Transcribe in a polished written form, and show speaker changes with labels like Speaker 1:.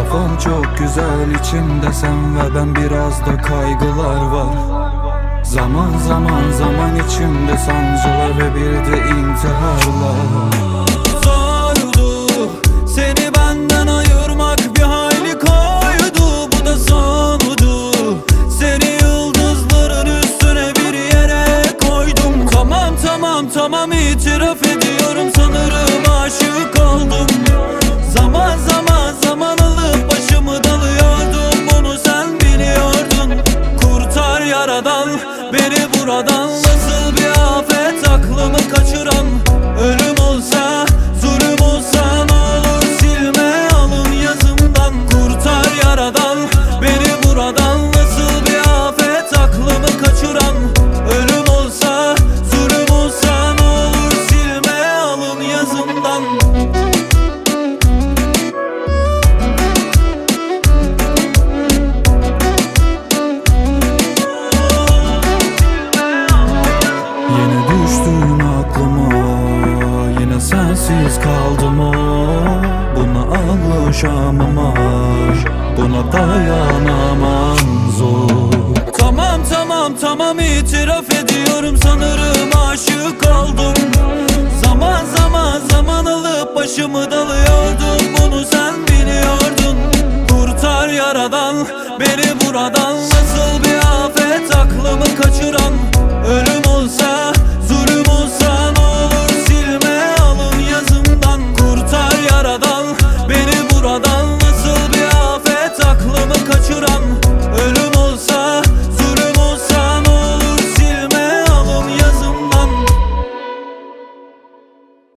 Speaker 1: kafam çok güzel, içimde sen ve ben, biraz da kaygılar var. Zaman zaman zaman içimde sancılar ve bir de intiharlar.
Speaker 2: Zordu seni benden ayırmak, bir hayli koydu, bu da sondu. Seni yıldızların üstüne bir yere koydum. Tamam tamam tamam, itiraf ediyorum, sanırım aşık oldum. Zaman zaman zaman alıp başımı dalıyordum, bunu sen biliyordun. Kurtar yaradan beni buradan, nasıl bir afet aklımı kaçıran. Ölüm olsa, zulüm olsa, ne olur silme alın yazımdan. Kurtar yaradan beni buradan, nasıl bir afet aklımı kaçıran. Ölüm olsa, zulüm olsa, ne olur silme alın yazımdan.
Speaker 1: Yine düştün aklıma, yine sensiz kaldım o. Buna alışamam, buna dayanamam, zor.
Speaker 2: Tamam tamam tamam, itiraf ediyorum, sanırım aşık oldum. Zaman zaman zaman alıp başımı dalıyordum, bunu sen biliyordun. Kurtar yaradan beni buradan, nasıl